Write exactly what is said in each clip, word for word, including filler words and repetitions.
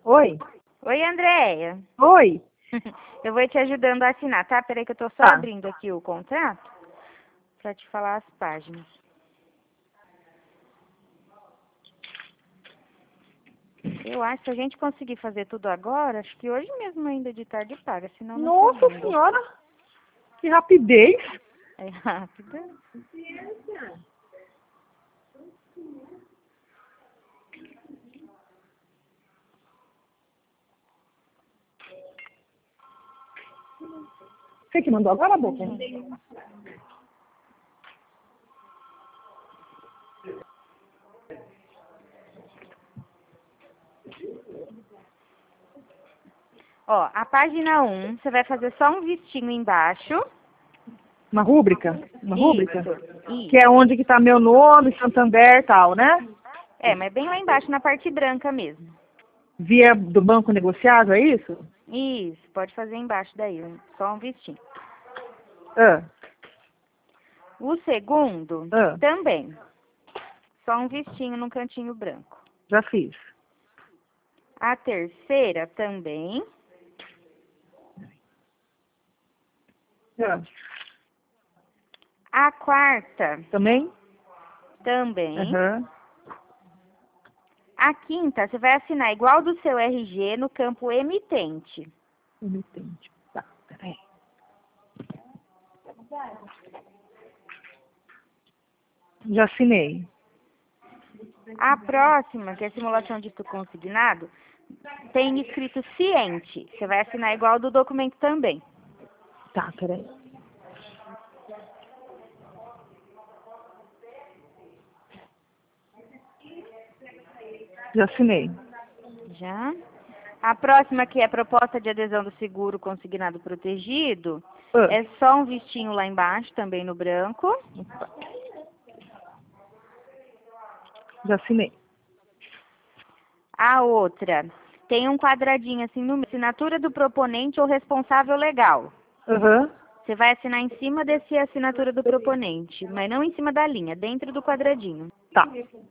Oi. Oi, Andréia. Oi. Eu vou te ajudando a assinar, tá? Peraí que eu tô só Tá. abrindo aqui o contrato pra te falar as páginas. Eu acho que se a gente conseguir fazer tudo agora, acho que hoje mesmo ainda de tarde paga, senão na Nossa segunda. senhora, que rapidez. É rápido. Você que mandou agora, boca? Ó, a página um, você vai fazer só um vistinho embaixo. Uma rúbrica? Uma rúbrica? Isso, isso. Que é onde que tá meu nome, Santander e tal, né? É, mas bem lá embaixo, na parte branca mesmo. Via do banco negociado, é isso? Isso, pode fazer embaixo daí, só um vistinho. Ah, O segundo, ah, também. Só um vistinho no cantinho branco. já fiz. A terceira, também. Ah, A quarta, também? também. Aham. A quinta, você vai assinar igual do seu R G no campo emitente. Emitente. Tá, peraí. Já assinei. A próxima, que é a simulação de consignado, tem escrito ciente. Você vai assinar igual do documento também. Tá, peraí. Já assinei. Já. A próxima, que é a proposta de adesão do seguro consignado protegido, Ah, é só um vistinho lá embaixo, também no branco. já assinei. A outra, tem um quadradinho assim no meio, assinatura do proponente ou responsável legal. Aham. Você vai assinar em cima desse assinatura do proponente, mas não em cima da linha, dentro do quadradinho. Tá.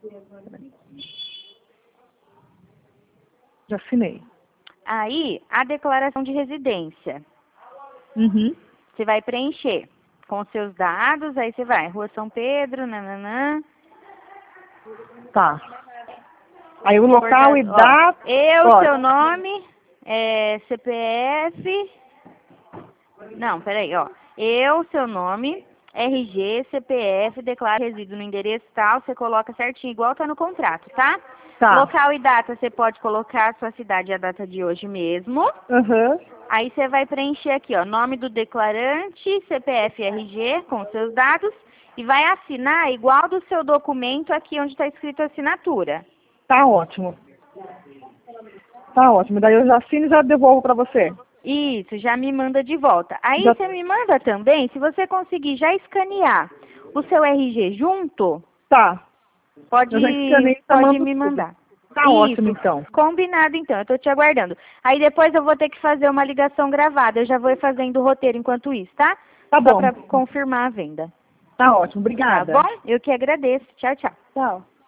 Já assinei. Aí, a declaração de residência. Uhum. Você vai preencher com seus dados, aí você vai, Rua São Pedro, nananã. Tá. Aí o local e Porta- ó, data. eu, Ó, seu nome, é, C P F. Não, peraí, ó. Eu, seu nome, R G, C P F, declara resíduo no endereço tal, você coloca certinho, igual tá no contrato, tá? tá. Local e data, você pode colocar a sua cidade e a data de hoje mesmo. Aham. Aí você vai preencher aqui, ó, nome do declarante, C P F e R G, com seus dados, e vai assinar igual do seu documento aqui onde está escrito assinatura. Tá ótimo. Tá ótimo. Daí eu já assino e já devolvo pra você. Isso, já me manda de volta. Aí Já... você me manda também, se você conseguir já escanear o seu R G junto, Tá. pode, Eu já escanei e já pode mando me tudo. mandar. Tá ótimo, Isso, então. combinado então, eu tô te aguardando. Aí depois eu vou ter que fazer uma ligação gravada, eu já vou fazendo o roteiro enquanto isso, tá? Tá Só bom. para confirmar a venda. Tá ótimo. Tá Obrigada. bom? Eu que agradeço. Tchau, tchau. Tchau.